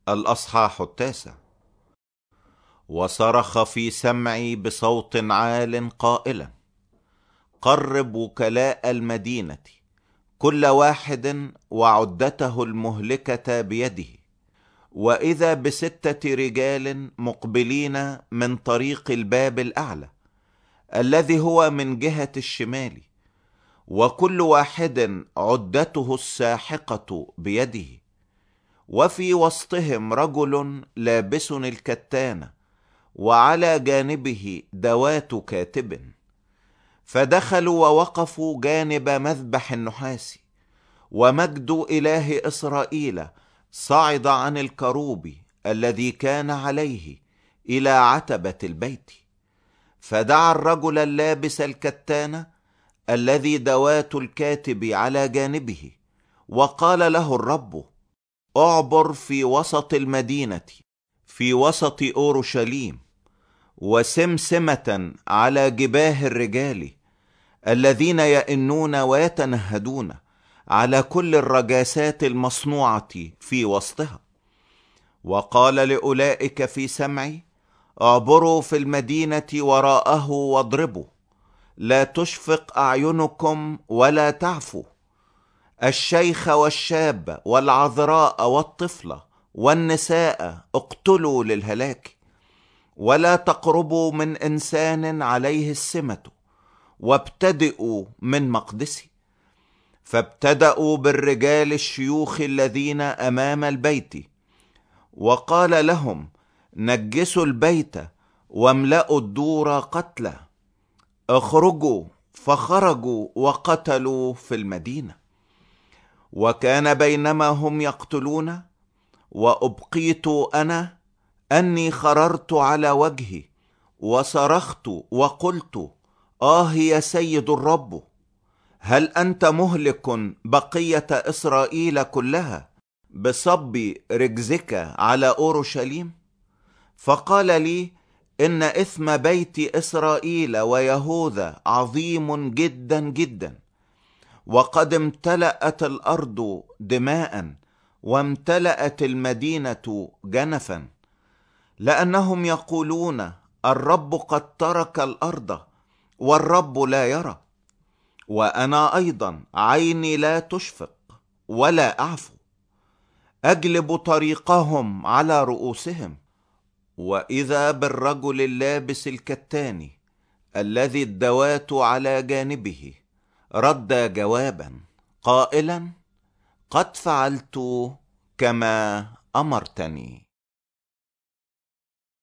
الأصحاح 9. وصرخ في سمعي بصوت عال قائلا: قرب وكلاء المدينة، كل واحد وعدته المهلكة بيده. وإذا ب6 رجال مقبلين من طريق الباب الأعلى الذي هو من جهة الشمال، وكل واحد عدته الساحقة بيده، وفي وسطهم رجل لابس الكتان، وعلى جانبه دوات كاتب. فدخلوا ووقفوا جانب مذبح النحاس، ومجد إله إسرائيل صعد عن الكروب الذي كان عليه إلى عتبة البيت. فدعا الرجل اللابس الكتان الذي دوات الكاتب على جانبه، وقال له الرب: اعبر في وسط المدينة، في وسط أورشليم، وسمسمة على جباه الرجال الذين يئنون ويتنهدون على كل الرجاسات المصنوعة في وسطها. وقال لأولئك في سمعي: اعبروا في المدينة وراءه واضربوا، لا تشفق أعينكم ولا تعفوا. الشيخ والشاب والعذراء والطفلة والنساء اقتلوا للهلاك، ولا تقربوا من إنسان عليه السمة، وابتدئوا من مقدسي. فابتدأوا بالرجال الشيوخ الذين أمام البيت، وقال لهم: نجسوا البيت واملأوا الدور قتلى. اخرجوا، فخرجوا وقتلوا في المدينة. وكان بينما هم يقتلون وأبقيت أنا أني خررت على وجهي وصرخت وقلت: يا سيد الرب، هل أنت مهلك بقية إسرائيل كلها بصب رجزك على أورشليم؟ فقال لي: إن إثم بيت إسرائيل ويهوذا عظيم جدا جدا، وقد امتلأت الأرض دماء، وامتلأت المدينة جنفا، لأنهم يقولون: الرب قد ترك الأرض والرب لا يرى. وأنا أيضا عيني لا تشفق ولا أعفو، أجلب طريقهم على رؤوسهم. وإذا بالرجل اللابس الكتان الذي الدوات على جانبه رد جوابا قائلا: قد فعلت كما أمرتني.